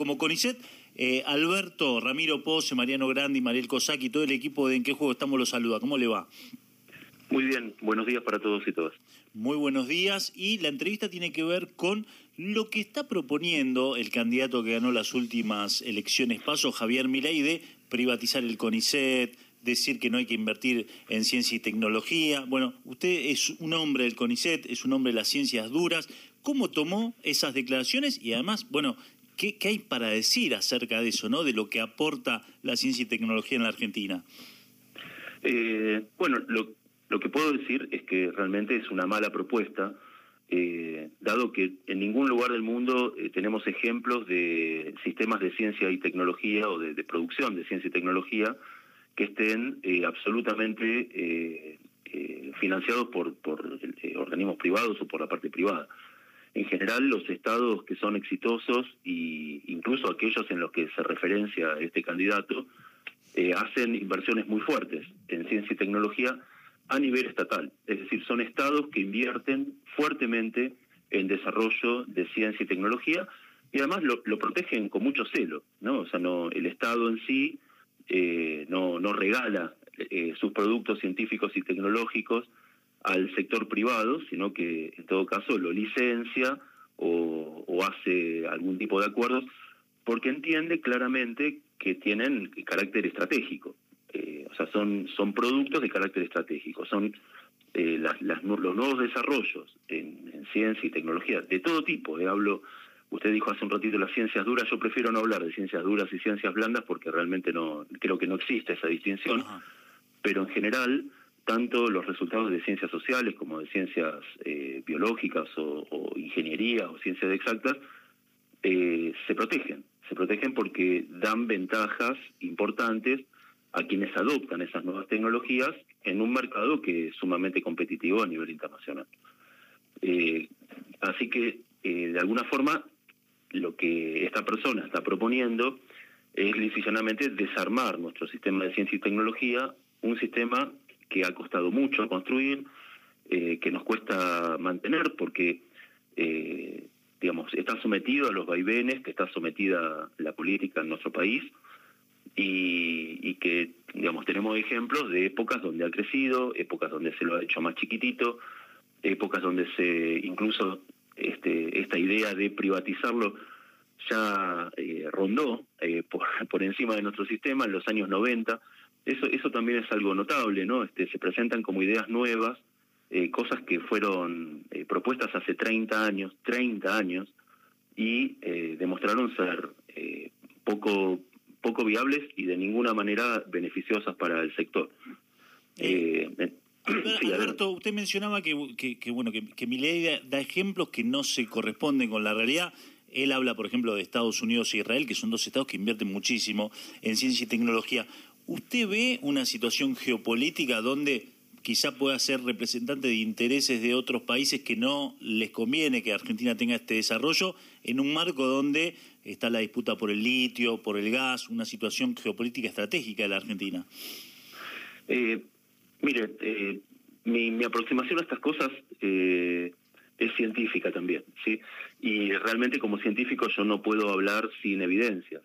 como CONICET, Alberto, Ramiro Pose, Mariano Grandi, Mariel Cosaki, todo el equipo de En Qué Juego Estamos los saluda. ¿Cómo le va? Muy bien, buenos días para todos y todas. Muy buenos días, y la entrevista tiene que ver con lo que está proponiendo el candidato que ganó las últimas elecciones PASO, Javier Milei, de privatizar el CONICET, decir que no hay que invertir en ciencia y tecnología. Bueno, usted es un hombre del CONICET, es un hombre de las ciencias duras. ¿Cómo tomó esas declaraciones? Y además, bueno, ¿qué hay para decir acerca de eso, ¿no? De lo que aporta la ciencia y tecnología en la Argentina. Bueno, lo que puedo decir es que realmente es una mala propuesta, dado que en ningún lugar del mundo tenemos ejemplos de sistemas de ciencia y tecnología o de producción de ciencia y tecnología que estén absolutamente financiados por organismos privados o por la parte privada. En general, los estados que son exitosos, e incluso aquellos en los que se referencia este candidato, hacen inversiones muy fuertes en ciencia y tecnología a nivel estatal. Es decir, son estados que invierten fuertemente en desarrollo de ciencia y tecnología, y además lo protegen con mucho celo, ¿no? O sea, el Estado en sí no regala sus productos científicos y tecnológicos al sector privado, sino que en todo caso lo licencia o hace algún tipo de acuerdos, porque entiende claramente que tienen carácter estratégico. O sea, son productos de carácter estratégico, son los nuevos desarrollos en ciencia y tecnología de todo tipo. Usted dijo hace un ratito las ciencias duras. Yo prefiero no hablar de ciencias duras y ciencias blandas porque realmente creo que no existe esa distinción. Ajá. Pero en general, tanto los resultados de ciencias sociales como de ciencias biológicas o ingeniería o ciencias exactas se protegen porque dan ventajas importantes a quienes adoptan esas nuevas tecnologías en un mercado que es sumamente competitivo a nivel internacional. Así que, de alguna forma, lo que esta persona está proponiendo es lisillanamente desarmar nuestro sistema de ciencia y tecnología, un sistema que ha costado mucho construir, que nos cuesta mantener porque, está sometido a los vaivenes que está sometida la política en nuestro país, y que, tenemos ejemplos de épocas donde ha crecido, épocas donde se lo ha hecho más chiquitito, épocas donde incluso esta idea de privatizarlo ya rondó por encima de nuestro sistema en los años 90. Eso también es algo notable, ¿no? Se presentan como ideas nuevas, cosas que fueron propuestas hace 30 años, y demostraron ser poco viables y de ninguna manera beneficiosas para el sector. Alberto, usted mencionaba que Milei da ejemplos que no se corresponden con la realidad. Él habla, por ejemplo, de Estados Unidos e Israel, que son dos estados que invierten muchísimo en ciencia y tecnología. ¿Usted ve una situación geopolítica donde quizá pueda ser representante de intereses de otros países que no les conviene que Argentina tenga este desarrollo, en un marco donde está la disputa por el litio, por el gas, una situación geopolítica estratégica de la Argentina? Mi aproximación a estas cosas es científica también, ¿sí? Y realmente como científico yo no puedo hablar sin evidencia.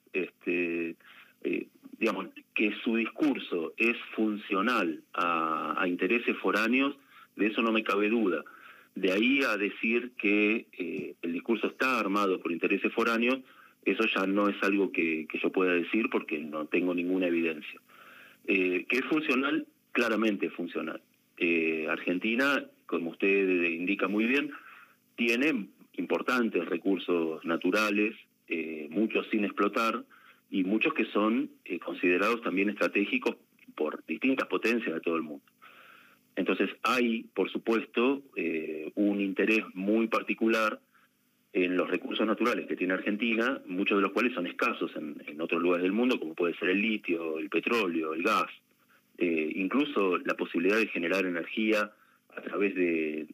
Que su discurso es funcional a intereses foráneos, de eso no me cabe duda. De ahí a decir que el discurso está armado por intereses foráneos, eso ya no es algo que yo pueda decir porque no tengo ninguna evidencia. Que es funcional, claramente es funcional. Argentina, como usted indica muy bien, tiene importantes recursos naturales, muchos sin explotar, y muchos que son considerados también estratégicos por distintas potencias de todo el mundo. Entonces hay, por supuesto, un interés muy particular en los recursos naturales que tiene Argentina, muchos de los cuales son escasos en otros lugares del mundo, como puede ser el litio, el petróleo, el gas, incluso la posibilidad de generar energía a través de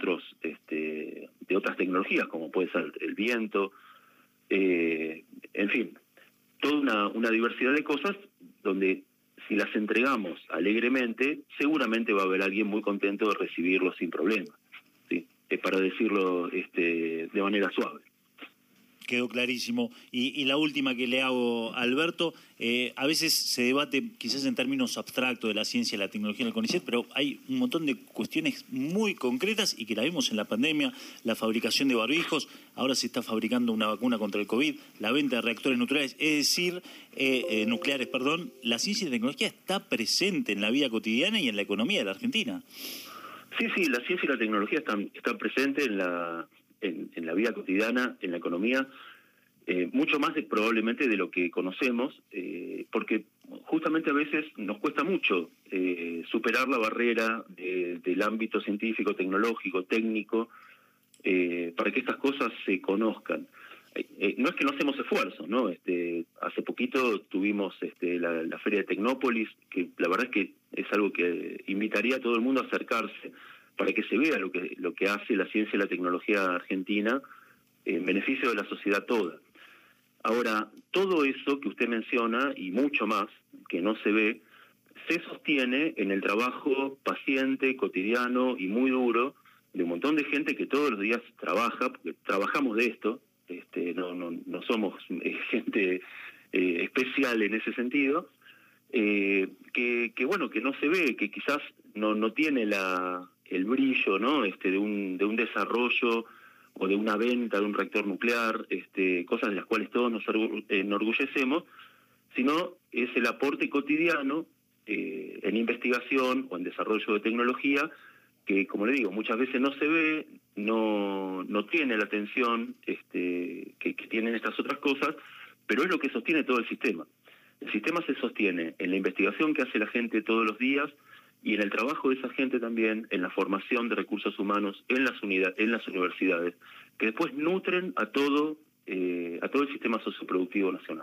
otras tecnologías, como puede ser el viento, en fin, toda una diversidad de cosas donde si las entregamos alegremente, seguramente va a haber alguien muy contento de recibirlo sin problema, ¿sí? Para decirlo de manera suave. Quedó clarísimo. Y la última que le hago, Alberto, a veces se debate quizás en términos abstractos de la ciencia y la tecnología en el CONICET, pero hay un montón de cuestiones muy concretas y que la vimos en la pandemia, la fabricación de barbijos, ahora se está fabricando una vacuna contra el COVID, la venta de reactores nucleares, nucleares, la ciencia y la tecnología está presente en la vida cotidiana y en la economía de la Argentina. Sí, la ciencia y la tecnología están presentes en la vida cotidiana, en la economía, mucho más probablemente de lo que conocemos, porque justamente a veces nos cuesta mucho superar la barrera del ámbito científico, tecnológico, técnico, para que estas cosas se conozcan. No es que no hacemos esfuerzos, ¿no? Hace poquito tuvimos la Feria de Tecnópolis, que la verdad es que es algo que invitaría a todo el mundo a acercarse para que se vea lo que hace la ciencia y la tecnología argentina en beneficio de la sociedad toda. Ahora, todo eso que usted menciona y mucho más que no se ve, se sostiene en el trabajo paciente, cotidiano y muy duro de un montón de gente que todos los días trabaja, porque trabajamos de esto, no somos gente especial en ese sentido, que no se ve, que quizás no tiene el brillo, ¿no? de un desarrollo o de una venta de un reactor nuclear, cosas de las cuales todos nos enorgullecemos, sino es el aporte cotidiano en investigación o en desarrollo de tecnología que, como le digo, muchas veces no se ve, no tiene la atención que tienen estas otras cosas, pero es lo que sostiene todo el sistema. El sistema se sostiene en la investigación que hace la gente todos los días y en el trabajo de esa gente también, en la formación de recursos humanos en las universidades, que después nutren a todo el sistema socioproductivo nacional.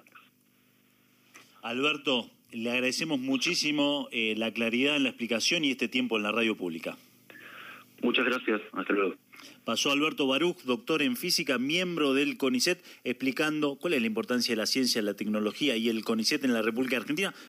Alberto, le agradecemos muchísimo la claridad en la explicación y este tiempo en la radio pública. Muchas gracias, hasta luego. Pasó Alberto Baruch, doctor en física, miembro del CONICET, explicando cuál es la importancia de la ciencia, la tecnología y el CONICET en la República Argentina.